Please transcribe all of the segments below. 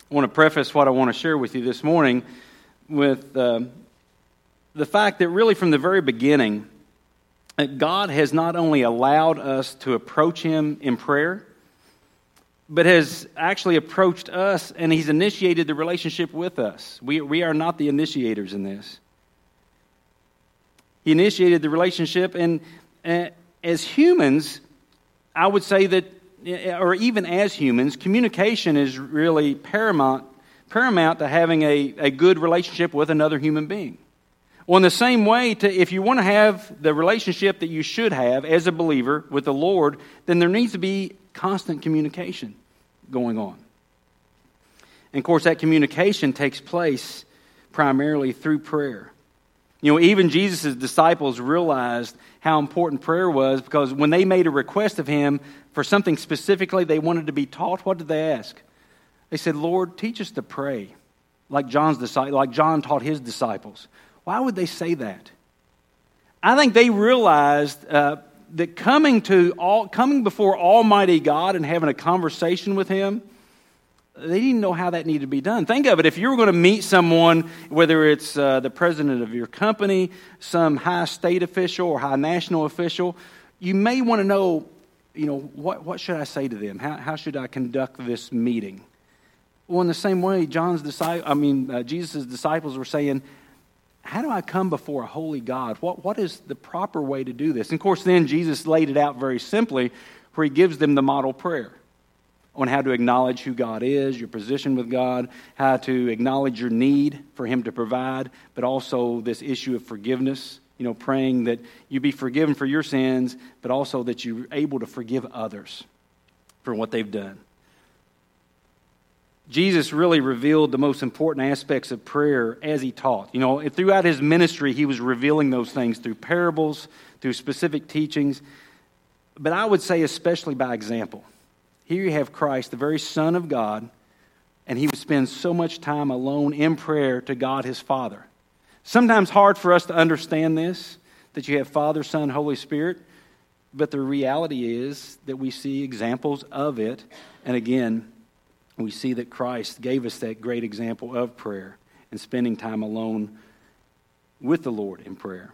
I want to preface what I want to share with you this morning with the fact that really from the very beginning, that God has not only allowed us to approach Him in prayer, but has actually approached us and He's initiated the relationship with us. We are not the initiators in this. He initiated the relationship, and as humans, I would say that, or even as humans, communication is really paramount to having a good relationship with another human being. Well, in the same way, if you want to have the relationship that you should have as a believer with the Lord, then there needs to be constant communication going on. And of course, that communication takes place primarily through prayer. You know, even Jesus' disciples realized how important prayer was, because when they made a request of Him for something specifically they wanted to be taught, what did they ask? They said, "Lord, teach us to pray, like John taught his disciples." Why would they say that? I think they realized that coming before Almighty God and having a conversation with Him, they didn't know how that needed to be done. Think of it. If you were going to meet someone, whether it's the president of your company, some high state official or high national official, you may want to know, what should I say to them? How should I conduct this meeting? Well, in the same way, Jesus' disciples were saying, how do I come before a holy God? What is the proper way to do this? And of course, then Jesus laid it out very simply, where He gives them the model prayer on how to acknowledge who God is, your position with God, how to acknowledge your need for Him to provide, but also this issue of forgiveness, praying that you be forgiven for your sins, but also that you're able to forgive others for what they've done. Jesus really revealed the most important aspects of prayer as He taught. Throughout His ministry, He was revealing those things through parables, through specific teachings, but I would say especially by example. Here you have Christ, the very Son of God, and He would spend so much time alone in prayer to God His Father. Sometimes hard for us to understand this, that you have Father, Son, Holy Spirit, but the reality is that we see examples of it, and again, we see that Christ gave us that great example of prayer and spending time alone with the Lord in prayer.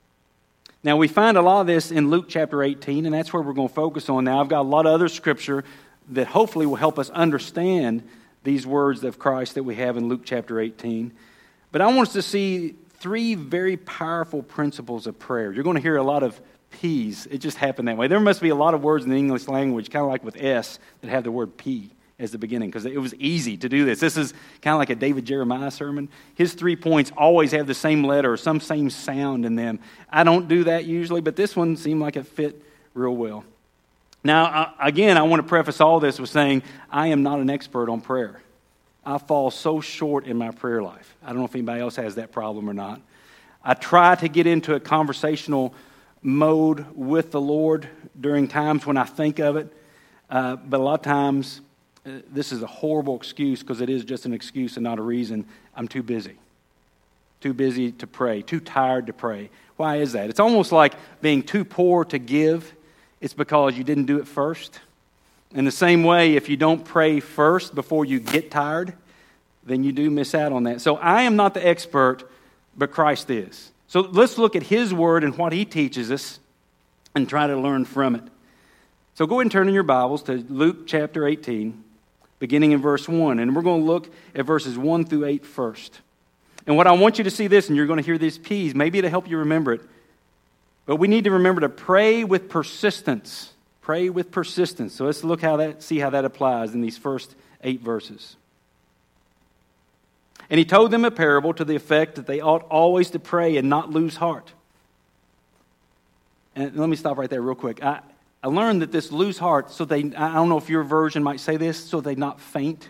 Now, we find a lot of this in Luke chapter 18, and that's where we're going to focus on now. I've got a lot of other scripture that hopefully will help us understand these words of Christ that we have in Luke chapter 18. But I want us to see three very powerful principles of prayer. You're going to hear a lot of P's. It just happened that way. There must be a lot of words in the English language, kind of like with S, that have the word P as the beginning, because it was easy to do this. This is kind of like a David Jeremiah sermon. His 3 points always have the same letter or some same sound in them. I don't do that usually, but this one seemed like it fit real well. Now, again, I want to preface all this with saying I am not an expert on prayer. I fall so short in my prayer life. I don't know if anybody else has that problem or not. I try to get into a conversational mode with the Lord during times when I think of it, but a lot of times this is a horrible excuse, because it is just an excuse and not a reason. I'm too busy. Too busy to pray. Too tired to pray. Why is that? It's almost like being too poor to give. It's because you didn't do it first. In the same way, if you don't pray first before you get tired, then you do miss out on that. So I am not the expert, but Christ is. So let's look at His Word and what He teaches us and try to learn from it. So go ahead and turn in your Bibles to Luke chapter 18. Beginning in verse 1, and we're going to look at verses 1 through 8 first. And what I want you to see this, and you're going to hear these P's, maybe it'll help you remember it, but we need to remember to pray with persistence. Pray with persistence. So let's see how that applies in these first 8 verses. And He told them a parable to the effect that they ought always to pray and not lose heart. And let me stop right there real quick. I learned that this lose heart, I don't know if your version might say this, so they not faint.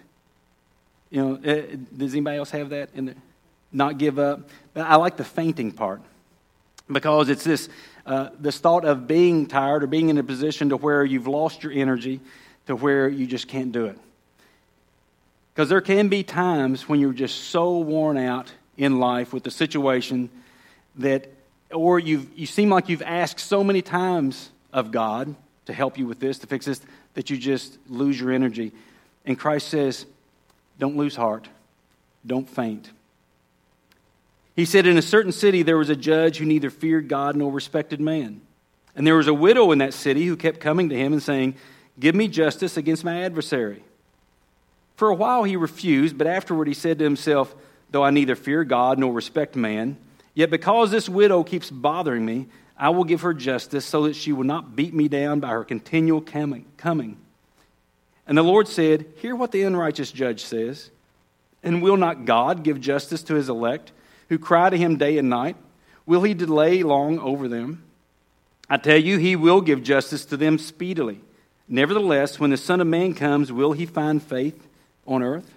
Does anybody else have that in there? Not give up. But I like the fainting part, because it's this thought of being tired or being in a position to where you've lost your energy, to where you just can't do it. Because there can be times when you're just so worn out in life with the situation or you seem like you've asked so many times of God to help you with this, to fix this, that you just lose your energy. And Christ says, don't lose heart. Don't faint. He said, in a certain city there was a judge who neither feared God nor respected man. And there was a widow in that city who kept coming to him and saying, give me justice against my adversary. For a while he refused, but afterward he said to himself, though I neither fear God nor respect man, yet because this widow keeps bothering me, I will give her justice so that she will not beat me down by her continual coming. And the Lord said, hear what the unrighteous judge says. And will not God give justice to his elect, who cry to him day and night? Will he delay long over them? I tell you, he will give justice to them speedily. Nevertheless, when the Son of Man comes, will he find faith on earth?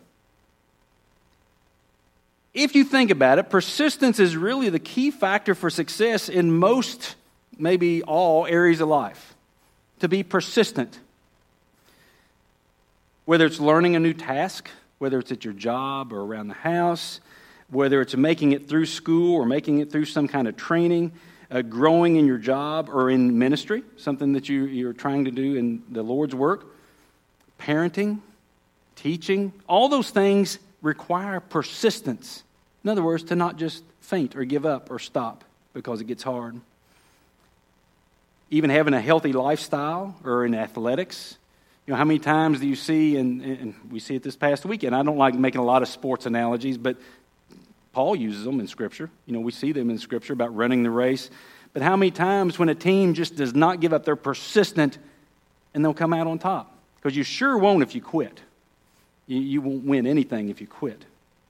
If you think about it, persistence is really the key factor for success in most, maybe all areas of life. To be persistent. Whether it's learning a new task, whether it's at your job or around the house, whether it's making it through school or making it through some kind of training, growing in your job or in ministry, something that you're trying to do in the Lord's work, parenting, teaching, all those things require persistence. In other words, to not just faint or give up or stop because it gets hard. Even having a healthy lifestyle or in athletics. You know, how many times do you see, and we see it this past weekend, I don't like making a lot of sports analogies, but Paul uses them in Scripture. You know, we see them in Scripture about running the race. But how many times when a team just does not give up, they're persistent, and they'll come out on top? Because you sure won't if you quit. You won't win anything if you quit.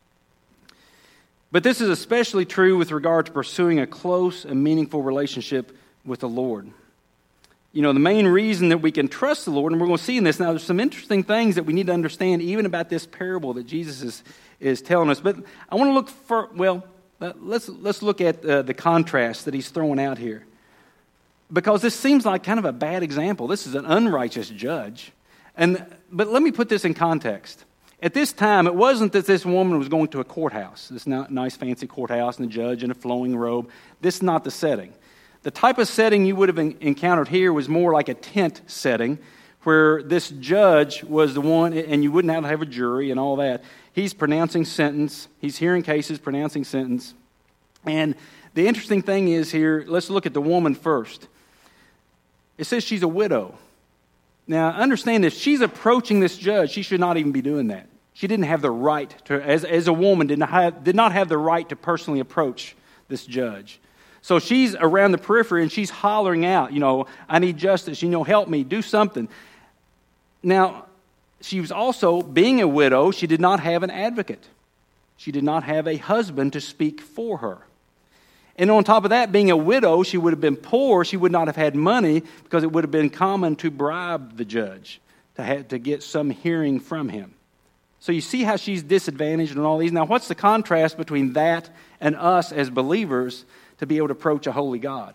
But this is especially true with regard to pursuing a close and meaningful relationship with the Lord. You know, the main reason that we can trust the Lord, and we're going to see in this now, there's some interesting things that we need to understand even about this parable that Jesus is telling us. But I want to look for, let's look at the contrast that he's throwing out here. Because this seems like kind of a bad example. This is an unrighteous judge. But let me put this in context. At this time, it wasn't that this woman was going to a courthouse, this nice fancy courthouse, and the judge in a flowing robe. This is not the setting. The type of setting you would have encountered here was more like a tent setting, where this judge was the one, and you wouldn't have a jury and all that. He's pronouncing sentence. He's hearing cases, pronouncing sentence. And the interesting thing is here, let's look at the woman first. It says she's a widow. Now, understand this. She's approaching this judge. She should not even be doing that. She didn't have the right to, as a woman, did not have the right to personally approach this judge. So she's around the periphery and she's hollering out, you know, I need justice, you know, help me, do something. Now, she was also, being a widow, she did not have an advocate. She did not have a husband to speak for her. And on top of that, being a widow, she would have been poor. She would not have had money because it would have been common to bribe the judge to get some hearing from him. So you see how she's disadvantaged and all these. Now, what's the contrast between that and us as believers to be able to approach a holy God?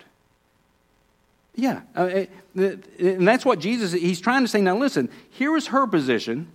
Yeah, and that's what Jesus, he's trying to say, now listen, here is her position.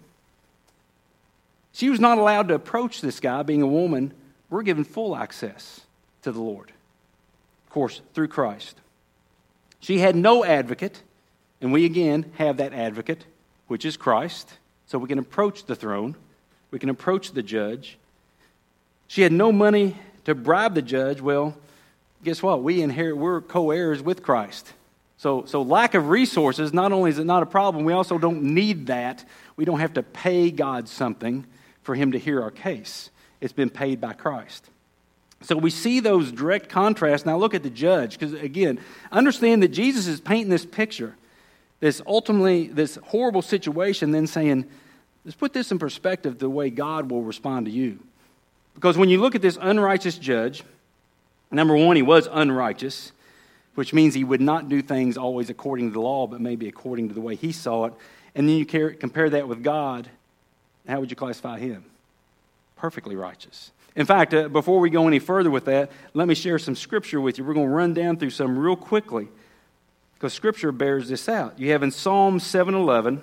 She was not allowed to approach this guy, being a woman. We're given full access to the Lord, of course, through Christ. She had no advocate, and we again have that advocate, which is Christ, so we can approach the throne. We can approach the judge. She had no money to bribe the judge. Well, guess what? We're co-heirs with Christ. So lack of resources, not only is it not a problem, we also don't need that. We don't have to pay God something for him to hear our case. It's been paid by Christ. So we see those direct contrasts. Now look at the judge, because again, understand that Jesus is painting this picture, this horrible situation, then saying, let's put this in perspective the way God will respond to you. Because when you look at this unrighteous judge, number one, he was unrighteous, which means he would not do things always according to the law, but maybe according to the way he saw it. And then you compare that with God, how would you classify him? Perfectly righteous. In fact, before we go any further with that, let me share some scripture with you. We're going to run down through some real quickly, because scripture bears this out. You have in Psalm 7:11,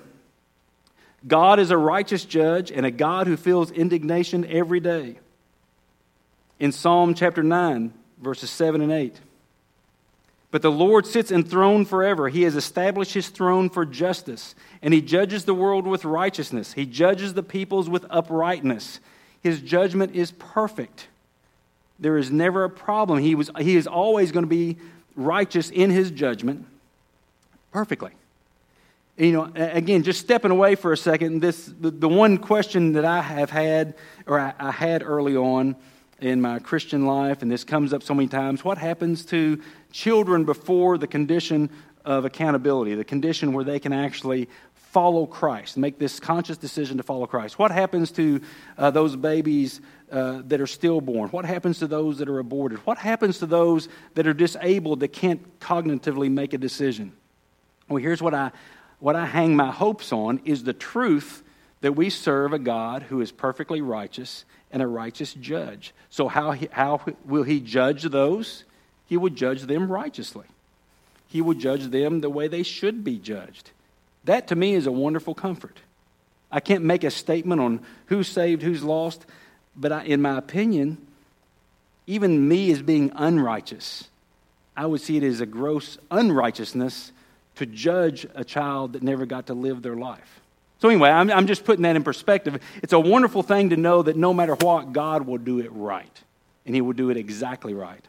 God is a righteous judge and a God who feels indignation every day. In Psalm chapter 9, verses 7 and 8, But the Lord sits enthroned forever. He has established his throne for justice, and he judges the world with righteousness. He judges the peoples with uprightness. His judgment is perfect. There is never a problem. He is always going to be righteous in his judgment perfectly. Again, just stepping away for a second, the one question that I have had, or I had early on in my Christian life, and this comes up so many times, what happens to children before the condition of accountability, the condition where they can actually follow Christ, make this conscious decision to follow Christ? What happens to those babies that are stillborn? What happens to those that are aborted? What happens to those that are disabled that can't cognitively make a decision? Well, here's what I hang my hopes on is the truth that we serve a God who is perfectly righteous and a righteous judge. So how will he judge those? He would judge them righteously. He would judge them the way they should be judged. That to me is a wonderful comfort. I can't make a statement on who's saved, who's lost, but in my opinion, even me as being unrighteous, I would see it as a gross unrighteousness to judge a child that never got to live their life. So anyway, I'm just putting that in perspective. It's a wonderful thing to know that no matter what, God will do it right. And he will do it exactly right.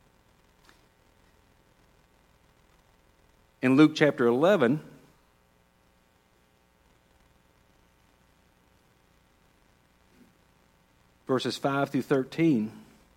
In Luke chapter 11, verses 5 through 13,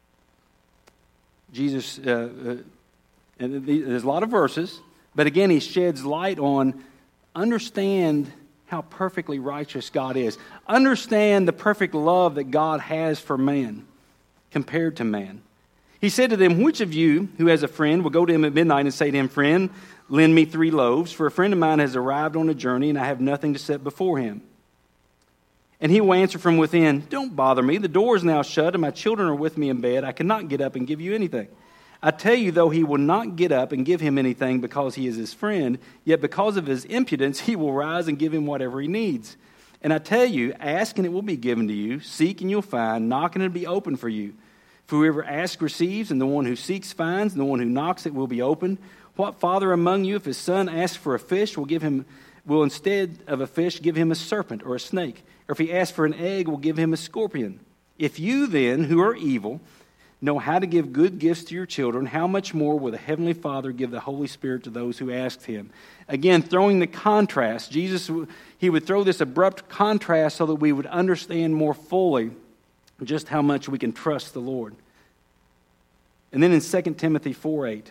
Jesus, and there's a lot of verses, but again, he sheds light on understand how perfectly righteous God is. Understand the perfect love that God has for man compared to man. He said to them, which of you who has a friend will go to him at midnight and say to him, friend, lend me 3 loaves, for a friend of mine has arrived on a journey and I have nothing to set before him. And he will answer from within, don't bother me. The door is now shut and my children are with me in bed. I cannot get up and give you anything. I tell you, though he will not get up and give him anything because he is his friend, yet because of his impudence, he will rise and give him whatever he needs. And I tell you, ask and it will be given to you. Seek and you'll find. Knock and it will be open for you. For whoever asks receives, and the one who seeks finds, and the one who knocks it will be opened. What father among you, if his son asks for a fish, will instead of a fish give him a serpent or a snake? Or if he asks for an egg, will give him a scorpion? If you then, who are evil, know how to give good gifts to your children, how much more will the Heavenly Father give the Holy Spirit to those who ask him? Again, throwing the contrast. Jesus, he would throw this abrupt contrast so that we would understand more fully just how much we can trust the Lord. And then in 2 Timothy 4:8,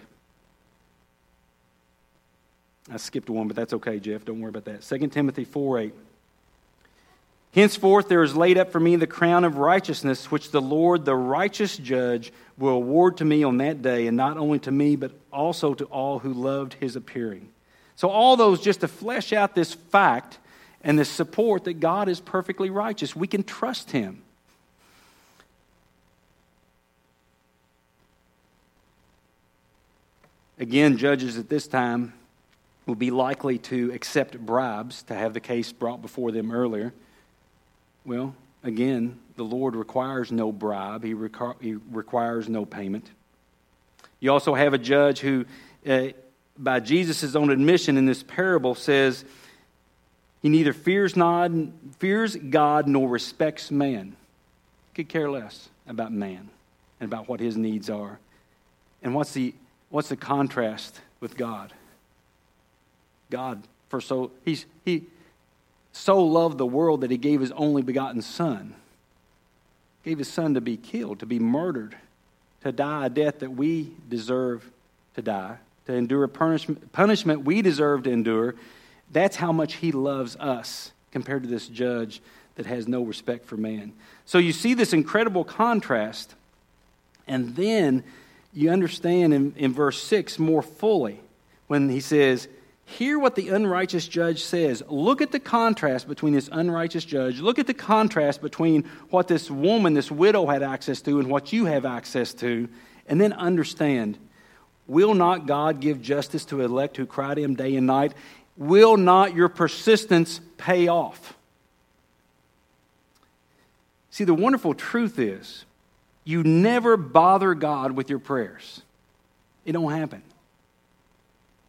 I skipped one, but that's okay, Jeff. Don't worry about that. 2 Timothy 4:8. Henceforth there is laid up for me the crown of righteousness, which the Lord, the righteous judge, will award to me on that day, and not only to me, but also to all who loved his appearing. So all those just to flesh out this fact and this support that God is perfectly righteous. We can trust him. Again, judges at this time will be likely to accept bribes to have the case brought before them earlier. Well, again, the Lord requires no bribe. He requires no payment. You also have a judge who, by Jesus' own admission in this parable, says he neither fears God nor respects man. Could care less about man and about what his needs are. And what's the contrast with God? God, he so loved the world that he gave his only begotten Son. Gave his Son to be killed, to be murdered, to die a death that we deserve to die, to endure a punishment we deserve to endure. That's how much he loves us compared to this judge that has no respect for man. So you see this incredible contrast, and then you understand in verse 6 more fully when he says, hear what the unrighteous judge says. Look at the contrast between this unrighteous judge. Look at the contrast between what this woman, this widow, had access to and what you have access to. And then understand, will not God give justice to elect who cry to him day and night? Will not your persistence pay off? See, the wonderful truth is, you never bother God with your prayers. It don't happen.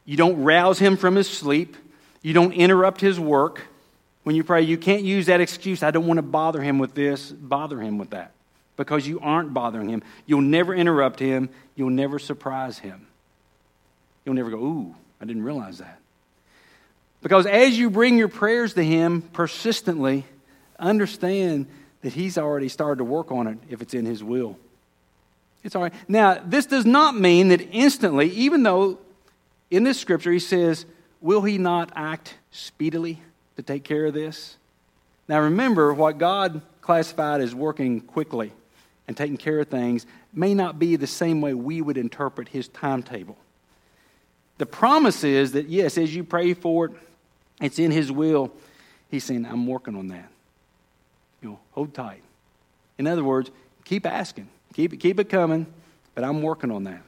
You don't rouse him from his sleep. You don't interrupt his work. When you pray, you can't use that excuse, I don't want to bother him with this, bother him with that. Because you aren't bothering him. You'll never interrupt him. You'll never surprise him. You'll never go, ooh, I didn't realize that. Because as you bring your prayers to him persistently, understand that he's already started to work on it if it's in his will. It's all right. Now, this does not mean that instantly, even though in this scripture he says, will he not act speedily to take care of this? Now remember, what God classified as working quickly and taking care of things may not be the same way we would interpret his timetable. The promise is that, yes, as you pray for it, it's in his will. He's saying, I'm working on that. Hold tight. In other words, keep asking. Keep it coming, but I'm working on that.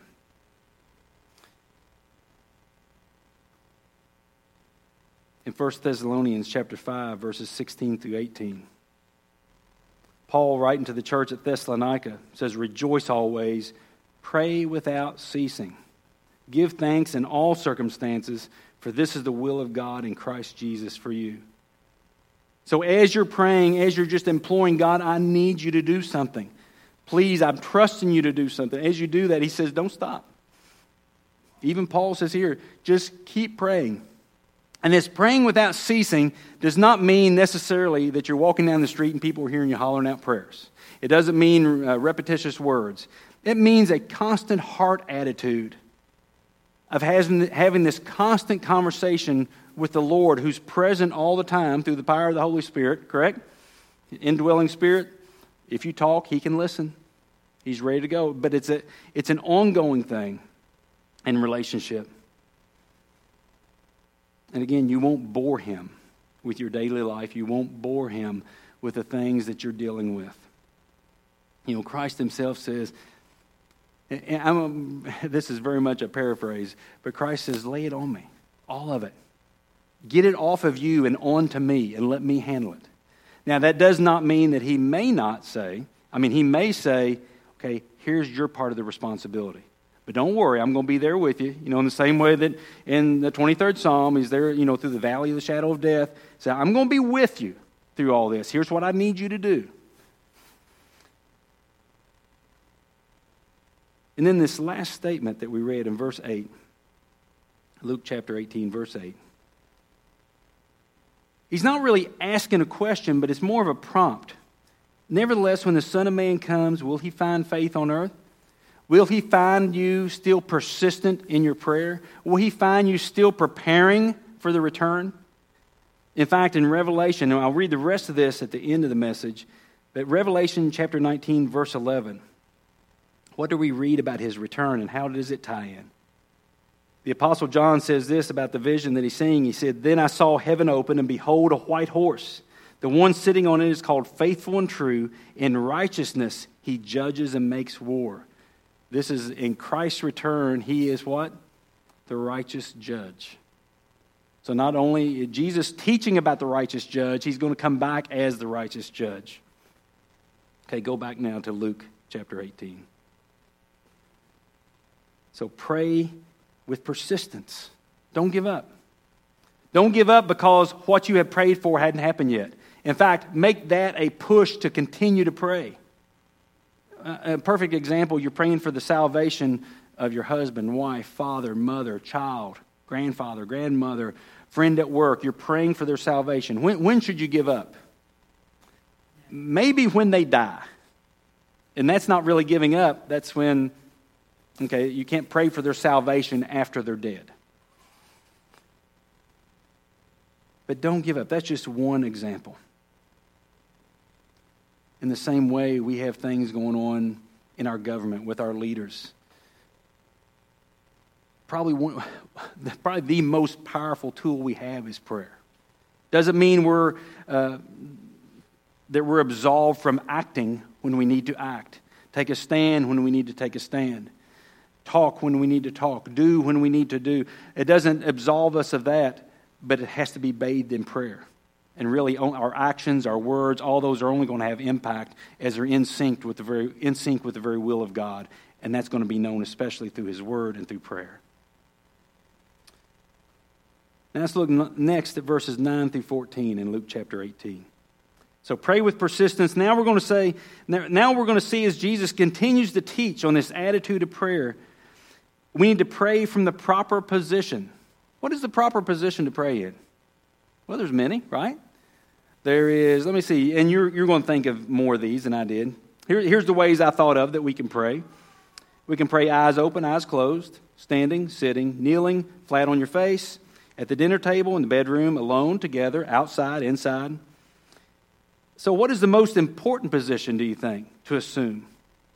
In 1 Thessalonians chapter 5, verses 16 through 18, Paul, writing to the church at Thessalonica, says, rejoice always, pray without ceasing. Give thanks in all circumstances, for this is the will of God in Christ Jesus for you. So as you're praying, as you're just imploring God, I need you to do something. Please, I'm trusting you to do something. As you do that, he says, don't stop. Even Paul says here, just keep praying. And this praying without ceasing does not mean necessarily that you're walking down the street and people are hearing you hollering out prayers. It doesn't mean repetitious words. It means a constant heart attitude of having this constant conversation with the Lord, who's present all the time through the power of the Holy Spirit, correct? Indwelling Spirit. If you talk, he can listen. He's ready to go. But it's an ongoing thing in relationship. And again, you won't bore him with your daily life. You won't bore him with the things that you're dealing with. Christ himself says, and this is very much a paraphrase, but Christ says, lay it on me, all of it. Get it off of you and onto me and let me handle it. Now, that does not mean that he may not say, he may say, okay, here's your part of the responsibility. But don't worry, I'm going to be there with you. In the same way that in the 23rd Psalm, he's there, through the valley of the shadow of death. So I'm going to be with you through all this. Here's what I need you to do. And then this last statement that we read in verse 8, Luke chapter 18, verse 8. He's not really asking a question, but it's more of a prompt. Nevertheless, when the Son of Man comes, will he find faith on earth? Will he find you still persistent in your prayer? Will he find you still preparing for the return? In fact, in Revelation, and I'll read the rest of this at the end of the message, but Revelation chapter 19, verse 11, what do we read about his return and how does it tie in? The Apostle John says this about the vision that he's seeing. He said, then I saw heaven open, and behold, a white horse. The one sitting on it is called Faithful and True. In righteousness he judges and makes war. This is in Christ's return. He is what? The righteous judge. So not only is Jesus teaching about the righteous judge, he's going to come back as the righteous judge. Okay, go back now to Luke chapter 18. So pray with persistence. Don't give up. Don't give up because what you have prayed for hadn't happened yet. In fact, make that a push to continue to pray. A perfect example, you're praying for the salvation of your husband, wife, father, mother, child, grandfather, grandmother, friend at work. You're praying for their salvation. When should you give up? Maybe when they die. And that's not really giving up. That's when, you can't pray for their salvation after they're dead. But don't give up. That's just one example. In the same way, we have things going on in our government with our leaders. Probably the most powerful tool we have is prayer. Doesn't mean that we're absolved from acting when we need to act. Take a stand when we need to take a stand. Talk when we need to talk. Do when we need to do. It doesn't absolve us of that, but it has to be bathed in prayer. And really, our actions, our words, all those are only going to have impact as they're in sync with the very will of God. And that's going to be known especially through his word and through prayer. Now let's look next at verses 9 through 14 in Luke chapter 18. So pray with persistence. Now we're going to see as Jesus continues to teach on this attitude of prayer, we need to pray from the proper position. What is the proper position to pray in? Well, there's many, right? There is, let me see, and you're going to think of more of these than I did. Here's the ways I thought of that we can pray. We can pray eyes open, eyes closed, standing, sitting, kneeling, flat on your face, at the dinner table, in the bedroom, alone, together, outside, inside. So what is the most important position, do you think, to assume?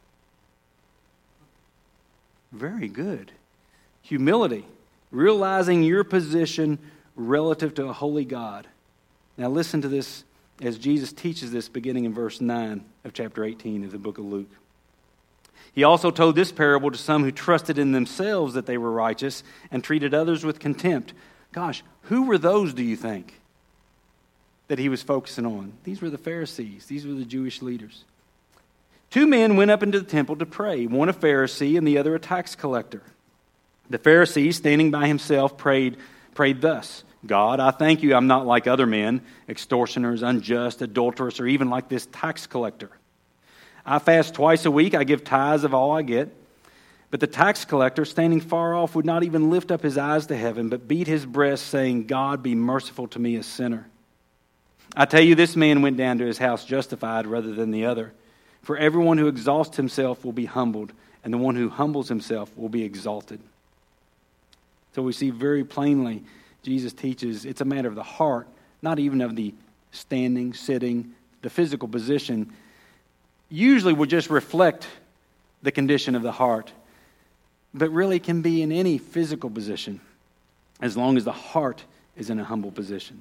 Very good. Humility, realizing your position relative to a holy God. Now listen to this as Jesus teaches this beginning in verse 9 of chapter 18 of the book of Luke. He also told this parable to some who trusted in themselves that they were righteous and treated others with contempt. Gosh, who were those, do you think, that he was focusing on? These were the Pharisees. These were the Jewish leaders. 2 men went up into the temple to pray, one a Pharisee and the other a tax collector. The Pharisee, standing by himself, prayed thus, God, I thank you I'm not like other men, extortioners, unjust, adulterers, or even like this tax collector. I fast twice a week, I give tithes of all I get. But the tax collector, standing far off, would not even lift up his eyes to heaven, but beat his breast, saying, God, be merciful to me, a sinner. I tell you, this man went down to his house justified rather than the other. For everyone who exalts himself will be humbled, and the one who humbles himself will be exalted. So we see very plainly, Jesus teaches it's a matter of the heart, not even of the standing, sitting, the physical position. Usually will just reflect the condition of the heart, but really can be in any physical position as long as the heart is in a humble position.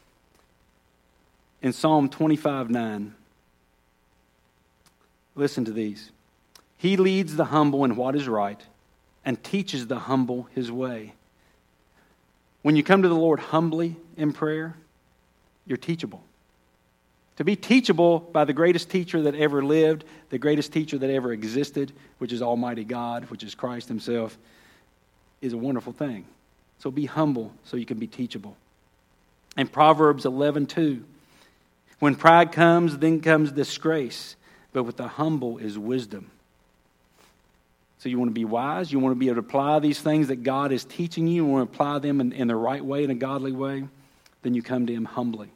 In Psalm 25:9, listen to these. He leads the humble in what is right and teaches the humble his way. When you come to the Lord humbly in prayer, you're teachable. To be teachable by the greatest teacher that ever lived, the greatest teacher that ever existed, which is Almighty God, which is Christ himself, is a wonderful thing. So be humble so you can be teachable. In Proverbs 11:2, when pride comes, then comes disgrace, but with the humble is wisdom. So you want to be wise, you want to be able to apply these things that God is teaching you, you want to apply them in the right way, in a godly way, then you come to him humbly.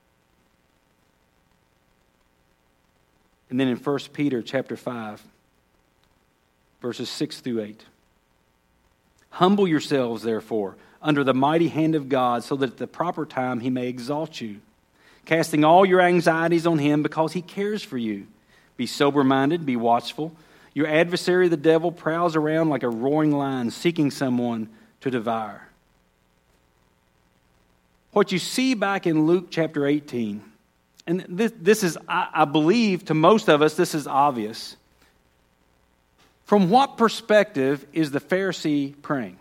And then in 1 Peter chapter 5, verses 6 through 8. Humble yourselves, therefore, under the mighty hand of God, so that at the proper time he may exalt you, casting all your anxieties on him because he cares for you. Be sober-minded, be watchful. Your adversary, the devil, prowls around like a roaring lion, seeking someone to devour. What you see back in Luke chapter 18, and this is, I believe, to most of us, this is obvious. From what perspective is the Pharisee praying?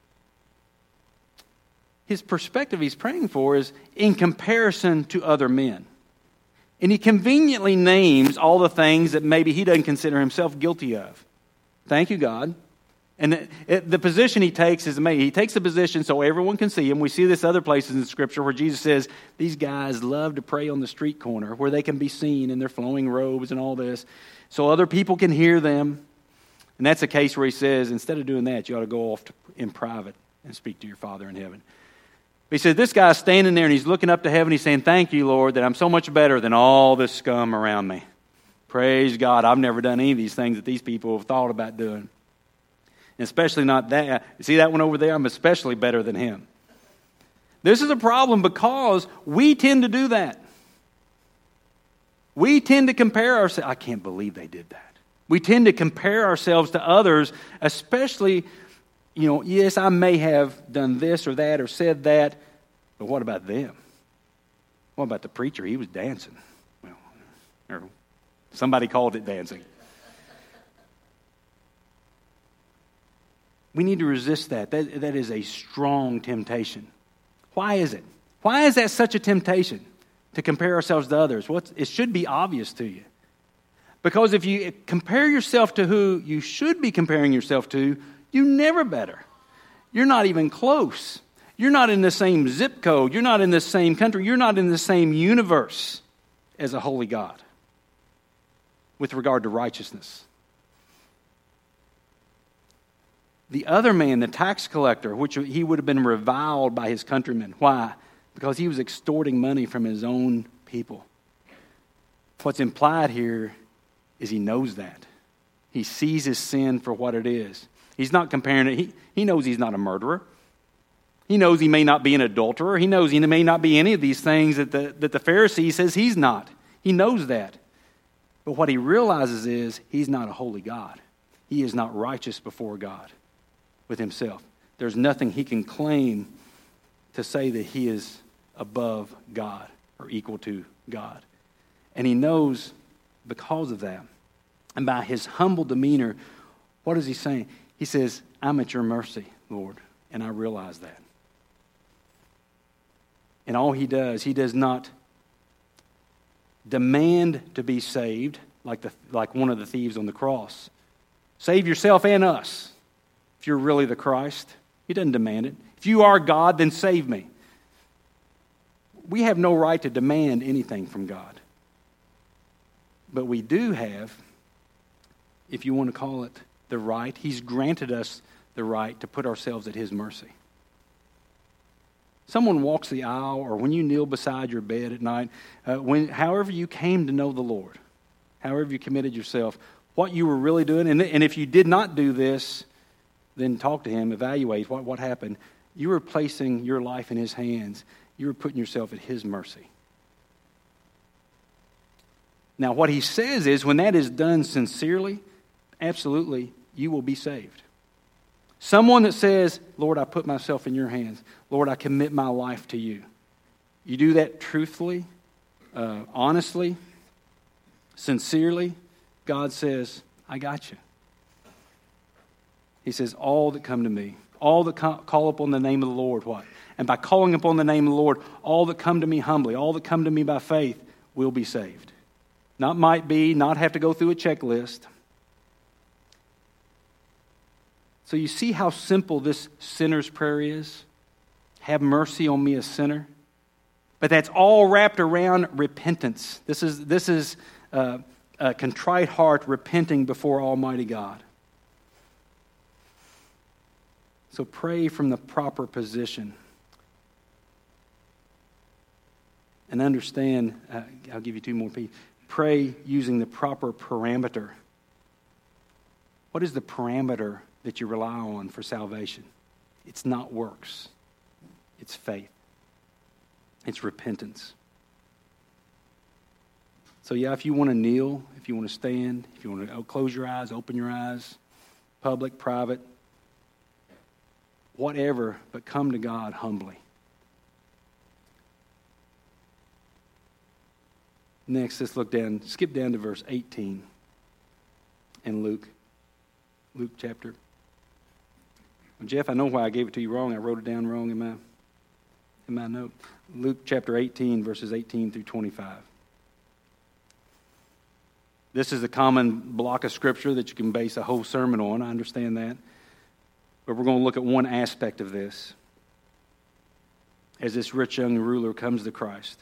His perspective he's praying for is in comparison to other men. And he conveniently names all the things that maybe he doesn't consider himself guilty of. Thank you, God. And the position he takes is amazing. He takes a position so everyone can see him. We see this other places in Scripture where Jesus says, these guys love to pray on the street corner where they can be seen in their flowing robes and all this, so other people can hear them. And that's a case where he says, instead of doing that, you ought to go off in private and speak to your Father in heaven. But he says, this guy's standing there and he's looking up to heaven. He's saying, thank you, Lord, that I'm so much better than all this scum around me. Praise God, I've never done any of these things that these people have thought about doing. And especially not that. See that one over there? I'm especially better than him. This is a problem because we tend to do that. We tend to compare ourselves. I can't believe they did that. We tend to compare ourselves to others, especially, yes, I may have done this or that or said that, but what about them? What about the preacher? He was dancing. Well, somebody called it dancing. We need to resist that. That is a strong temptation. Why is it? Why is that such a temptation to compare ourselves to others? It should be obvious to you. Because if you compare yourself to who you should be comparing yourself to, you're never better. You're not even close. You're not in the same zip code. You're not in the same country. You're not in the same universe as a holy God with regard to righteousness. The other man, the tax collector, which he would have been reviled by his countrymen. Why? Because he was extorting money from his own people. What's implied here is he knows that. He sees his sin for what it is. He's not comparing it. He knows he's not a murderer. He knows he may not be an adulterer. He knows he may not be any of these things that the Pharisee says he's not. He knows that. But what he realizes is he's not a holy God. He is not righteous before God with himself. There's nothing he can claim to say that he is above God or equal to God. And he knows because of that. And by his humble demeanor, what is he saying? He says, I'm at your mercy, Lord, and I realize that. And all he does not demand to be saved like one of the thieves on the cross. Save yourself and us if you're really the Christ. He doesn't demand it. If you are God, then save me. We have no right to demand anything from God. But we do have, if you want to call it the right, He's granted us the right to put ourselves at His mercy. Someone walks the aisle, or when you kneel beside your bed at night, however you came to know the Lord, however you committed yourself, what you were really doing, and if you did not do this, then talk to Him, evaluate what happened. You were placing your life in His hands. You were putting yourself at His mercy. Now, what He says is, when that is done sincerely, absolutely, you will be saved. Someone that says, Lord, I put myself in your hands. Lord, I commit my life to you. You do that truthfully, honestly, sincerely. God says, I got you. He says, all that come to me, all that call upon the name of the Lord, what? And by calling upon the name of the Lord, all that come to me humbly, all that come to me by faith, will be saved. Not might be, not have to go through a checklist. So you see how simple this sinner's prayer is? Have mercy on me, a sinner. But that's all wrapped around repentance. This is a contrite heart repenting before Almighty God. So pray from the proper position. And understand, I'll give you two more pieces. Pray using the proper parameter. What is the parameter that you rely on for salvation? It's not works. It's faith. It's repentance. So yeah, if you want to kneel, if you want to stand, if you want to close your eyes, open your eyes, public, private, whatever, but come to God humbly. Next, let's skip down to verse 18 in Luke chapter. Well, Jeff, I know why I gave it to you wrong. I wrote it down wrong in my note. Luke chapter 18, verses 18 through 25. This is a common block of scripture that you can base a whole sermon on. I understand that. But we're going to look at one aspect of this as this rich young ruler comes to Christ.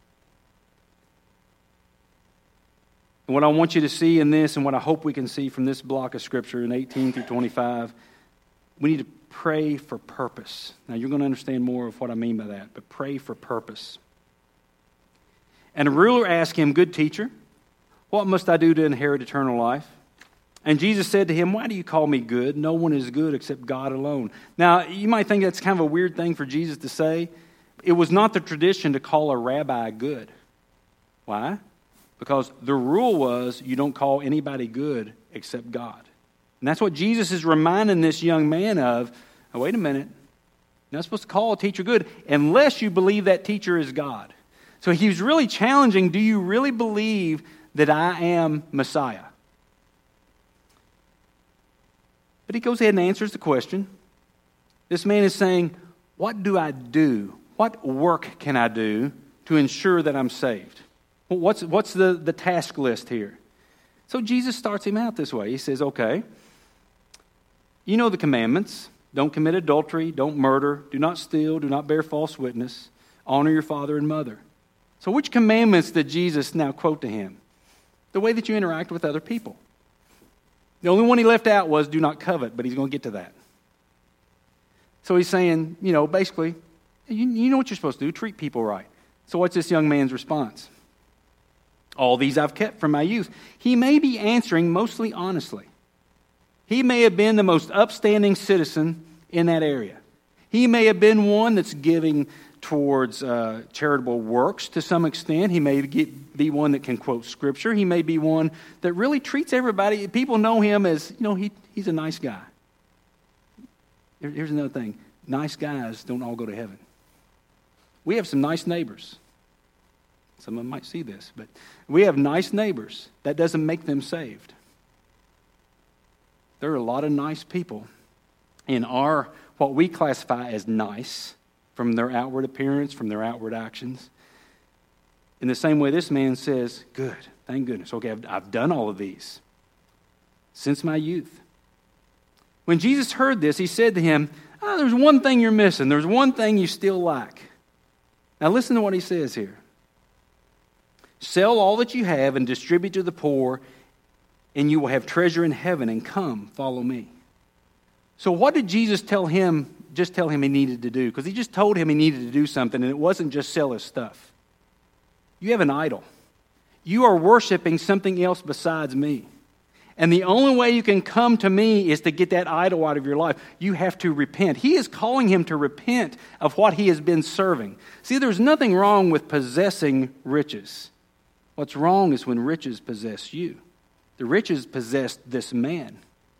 And what I want you to see in this, and what I hope we can see from this block of scripture in 18 through 25, we need to pray for purpose. Now, you're going to understand more of what I mean by that, but pray for purpose. And the ruler asked him, Good teacher, what must I do to inherit eternal life? And Jesus said to him, Why do you call me good? No one is good except God alone. Now, you might think that's kind of a weird thing for Jesus to say. It was not the tradition to call a rabbi good. Why? Because the rule was you don't call anybody good except God. And that's what Jesus is reminding this young man of. Oh, wait a minute. You're not supposed to call a teacher good unless you believe that teacher is God. So he's really challenging, do you really believe that I am Messiah? But he goes ahead and answers the question. This man is saying, what do I do? What work can I do to ensure that I'm saved? What's the task list here? So Jesus starts him out this way. He says, okay, you know the commandments. Don't commit adultery. Don't murder. Do not steal. Do not bear false witness. Honor your father and mother. So which commandments did Jesus now quote to him? The way that you interact with other people. The only one he left out was do not covet, but he's going to get to that. So he's saying, basically, you know what you're supposed to do. Treat people right. So what's this young man's response? All these I've kept from my youth. He may be answering mostly honestly. He may have been the most upstanding citizen in that area. He may have been one that's giving towards charitable works to some extent. He may be one that can quote Scripture. He may be one that really treats everybody. People know him as, he's a nice guy. Here's another thing. Nice guys don't all go to heaven. We have some nice neighbors. Some of them might see this, but we have nice neighbors. That doesn't make them saved. There are a lot of nice people in what we classify as nice from their outward appearance, from their outward actions. In the same way, this man says, good, thank goodness. Okay, I've done all of these since my youth. When Jesus heard this, he said to him, there's one thing you're missing. There's one thing you still lack. Now listen to what he says here. Sell all that you have and distribute to the poor, and you will have treasure in heaven, and come, follow me. So what did Jesus tell him he needed to do? Because he just told him he needed to do something, and it wasn't just sell his stuff. You have an idol. You are worshiping something else besides me. And the only way you can come to me is to get that idol out of your life. You have to repent. He is calling him to repent of what he has been serving. See, there's nothing wrong with possessing riches. What's wrong is when riches possess you. The riches possessed this man.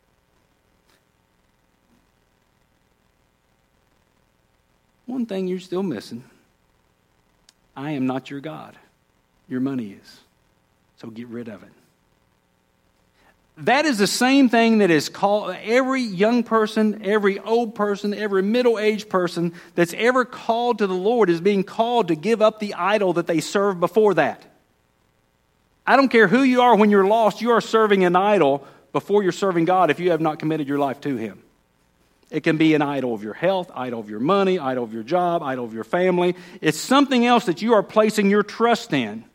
One thing you're still missing. I am not your God. Your money is. So get rid of it. That is the same thing that is called every young person, every old person, every middle-aged person that's ever called to the Lord is being called to give up the idol that they served before that. I don't care who you are when you're lost, you are serving an idol before you're serving God if you have not committed your life to Him. It can be an idol of your health, idol of your money, idol of your job, idol of your family. It's something else that you are placing your trust in.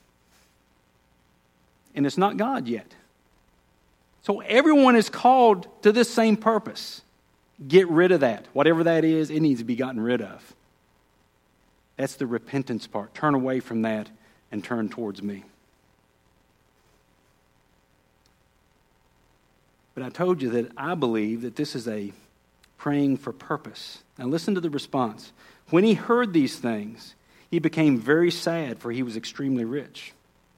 And it's not God yet. So everyone is called to this same purpose. Get rid of that. Whatever that is, it needs to be gotten rid of. That's the repentance part. Turn away from that and turn towards me. But I told you that I believe that this is a praying for purpose. Now listen to the response. When he heard these things, he became very sad, for he was extremely rich.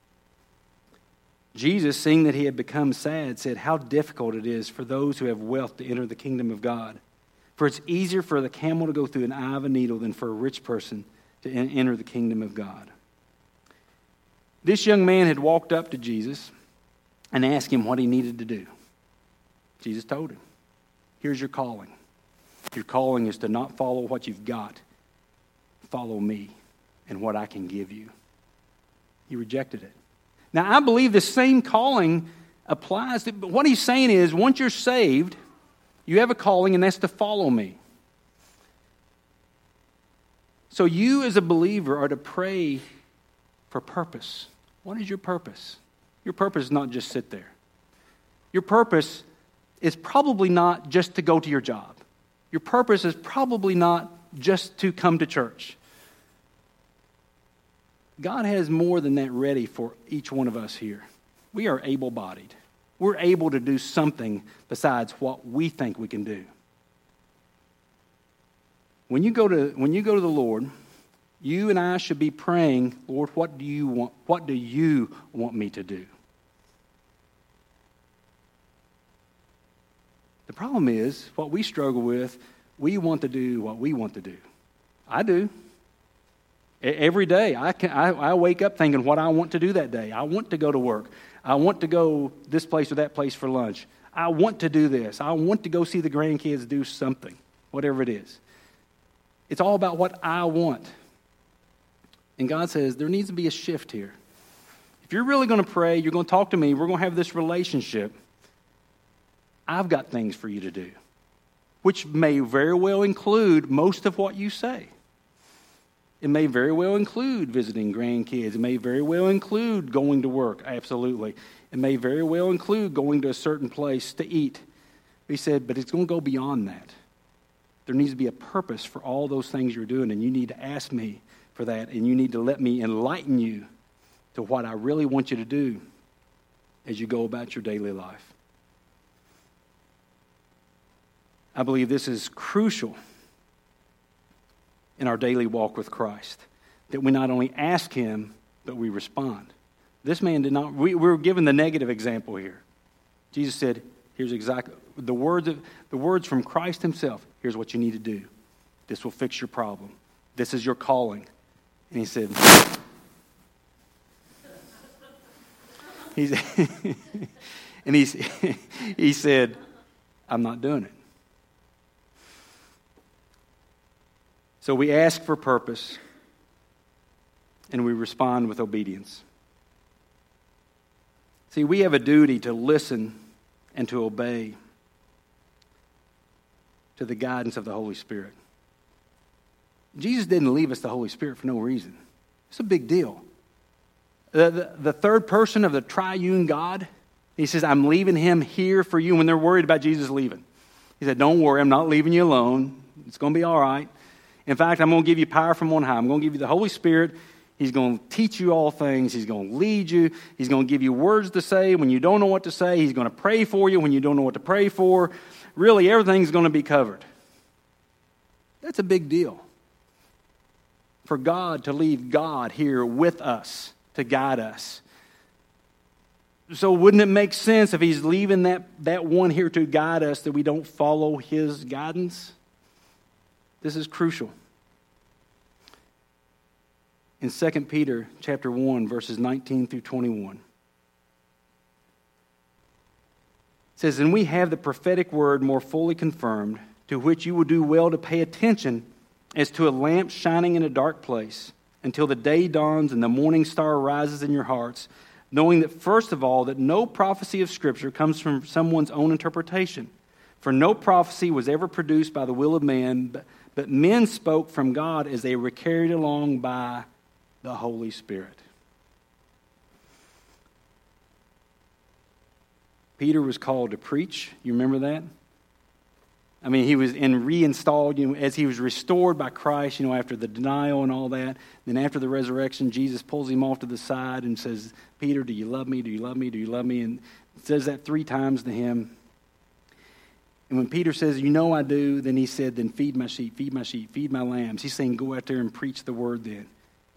Jesus, seeing that he had become sad, said, how difficult it is for those who have wealth to enter the kingdom of God. For it's easier for the camel to go through an eye of a needle than for a rich person to enter the kingdom of God. This young man had walked up to Jesus and asked him what he needed to do. Jesus told him, here's your calling. Your calling is to not follow what you've got. Follow me and what I can give you. He rejected it. Now, I believe the same calling applies. But what he's saying is, once you're saved, you have a calling, and that's to follow me. So you as a believer are to pray for purpose. What is your purpose? Your purpose is not just sit there. Your purpose is probably not just to go to your job. Your purpose is probably not just to come to church. God has more than that ready for each one of us here. We are able-bodied. We're able to do something besides what we think we can do. When you go to the Lord, you and I should be praying, Lord, what do you want? What do you want me to do? The problem is, what we struggle with, we want to do what we want to do. I do. Every day, I wake up thinking what I want to do that day. I want to go to work. I want to go this place or that place for lunch. I want to do this. I want to go see the grandkids do something, whatever it is. It's all about what I want. And God says there needs to be a shift here. If you're really going to pray, you're going to talk to me, we're going to have this relationship, I've got things for you to do. which may very well include most of what you say. It may very well include visiting grandkids. It may very well include going to work, absolutely. It may very well include going to a certain place to eat. He said, but it's going to go beyond that. There needs to be a purpose for all those things you're doing, and you need to ask me for that, and you need to let me enlighten you to what I really want you to do as you go about your daily life. I believe this is crucial in our daily walk with Christ, that we not only ask him, but we respond. This man did not. We were given the negative example here. Jesus said, here's exactly the words from Christ himself. Here's what you need to do. This will fix your problem. This is your calling. And he said, he said, I'm not doing it. So we ask for purpose, and we respond with obedience. See, we have a duty to listen and to obey to the guidance of the Holy Spirit. Jesus didn't leave us the Holy Spirit for no reason. It's a big deal. The third person of the triune God, he says, I'm leaving him here for you. When they're worried about Jesus leaving, he said, don't worry, I'm not leaving you alone. It's going to be all right. In fact, I'm going to give you power from on high. I'm going to give you the Holy Spirit. He's going to teach you all things. He's going to lead you. He's going to give you words to say when you don't know what to say. He's going to pray for you when you don't know what to pray for. Really, everything's going to be covered. That's a big deal. For God to leave God here with us to guide us. So wouldn't it make sense if he's leaving that one here to guide us that we don't follow his guidance? This is crucial. In 2 Peter chapter 1, verses 19 through 21. It says, and we have the prophetic word more fully confirmed, to which you will do well to pay attention as to a lamp shining in a dark place, until the day dawns and the morning star rises in your hearts, knowing that first of all, that no prophecy of Scripture comes from someone's own interpretation. For no prophecy was ever produced by the will of man, but men spoke from God as they were carried along by the Holy Spirit. Peter was called to preach. You remember that? I mean, he was reinstalled, as he was restored by Christ, after the denial and all that. Then after the resurrection, Jesus pulls him off to the side and says, Peter, do you love me? Do you love me? Do you love me? And says that 3 times to him. And when Peter says, I do, then he said, then feed my sheep, feed my lambs. He's saying, go out there and preach the word then.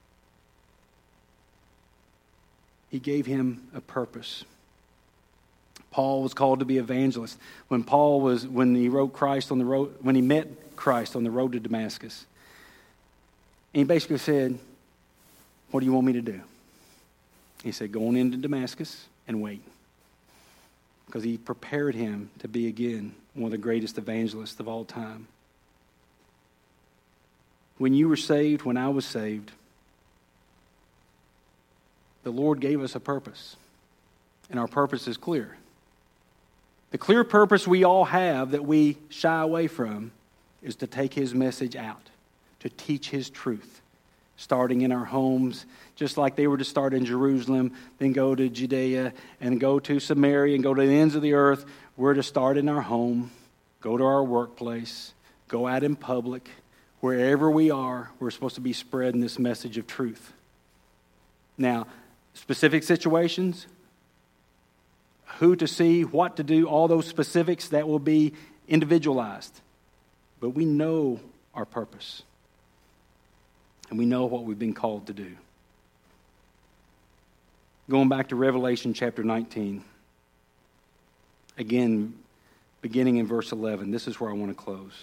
He gave him a purpose. Paul was called to be evangelist. When he met Christ on the road to Damascus, and he basically said, what do you want me to do? He said, go on into Damascus and wait. Because he prepared him to be again one of the greatest evangelists of all time. When you were saved, when I was saved, the Lord gave us a purpose. And our purpose is clear. The clear purpose we all have that we shy away from is to take his message out, to teach his truth, starting in our homes, just like they were to start in Jerusalem, then go to Judea, and go to Samaria, and go to the ends of the earth. We're to start in our home, go to our workplace, go out in public. Wherever we are, we're supposed to be spreading this message of truth. Now, specific situations, who to see, what to do, all those specifics, that will be individualized. But we know our purpose. And we know what we've been called to do. Going back to Revelation chapter 19. Again, beginning in verse 11. This is where I want to close.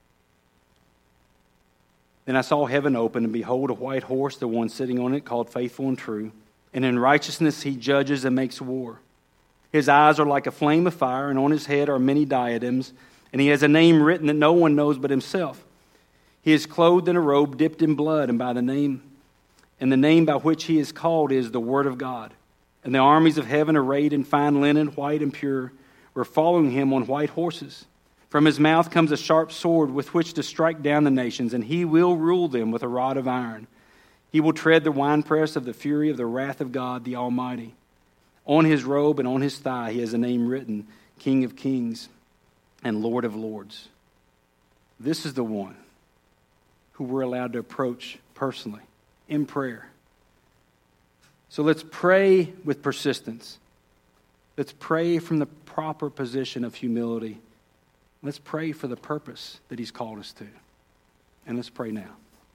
Then I saw heaven open, and behold, a white horse, the one sitting on it, called Faithful and True. And in righteousness he judges and makes war. His eyes are like a flame of fire, and on his head are many diadems. And he has a name written that no one knows but himself. He is clothed in a robe dipped in blood, and the name by which he is called is the Word of God. And the armies of heaven, arrayed in fine linen, white and pure, were following him on white horses. From his mouth comes a sharp sword with which to strike down the nations, and he will rule them with a rod of iron. He will tread the winepress of the fury of the wrath of God the Almighty. On his robe and on his thigh he has a name written, King of Kings and Lord of Lords. This is the one who we're allowed to approach personally in prayer. So let's pray with persistence. Let's pray from the proper position of humility. Let's pray for the purpose that he's called us to. And let's pray now.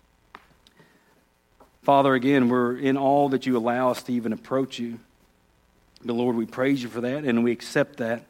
Father, again, we're in awe that you allow us to even approach you. But Lord, we praise you for that and we accept that.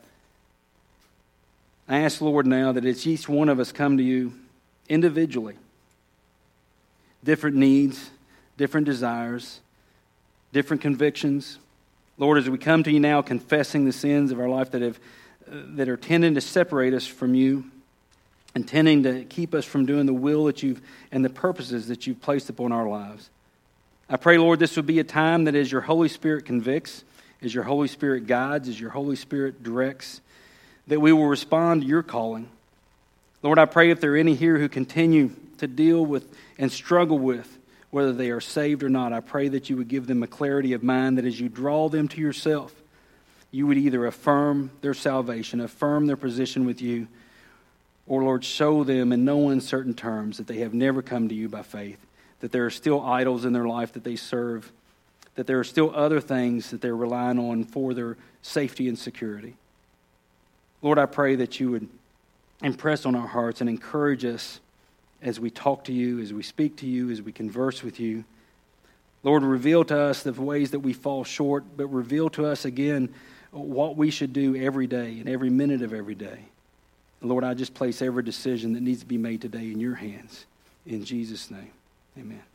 I ask, Lord, now that as each one of us come to you individually, different needs, different desires, different convictions. Lord, as we come to you now confessing the sins of our life that are tending to separate us from you and tending to keep us from doing the will that and the purposes that you've placed upon our lives. I pray, Lord, this would be a time that as your Holy Spirit convicts, as your Holy Spirit guides, as your Holy Spirit directs, that we will respond to your calling. Lord, I pray if there are any here who continue to deal with and struggle with whether they are saved or not, I pray that you would give them a clarity of mind that as you draw them to yourself, you would either affirm their salvation, affirm their position with you, or, Lord, show them in no uncertain terms that they have never come to you by faith, that there are still idols in their life that they serve, that there are still other things that they're relying on for their safety and security. Lord, I pray that you would impress on our hearts and encourage us as we talk to you, as we speak to you, as we converse with you. Lord, reveal to us the ways that we fall short, but reveal to us again what we should do every day and every minute of every day. Lord, I just place every decision that needs to be made today in your hands. In Jesus' name, amen.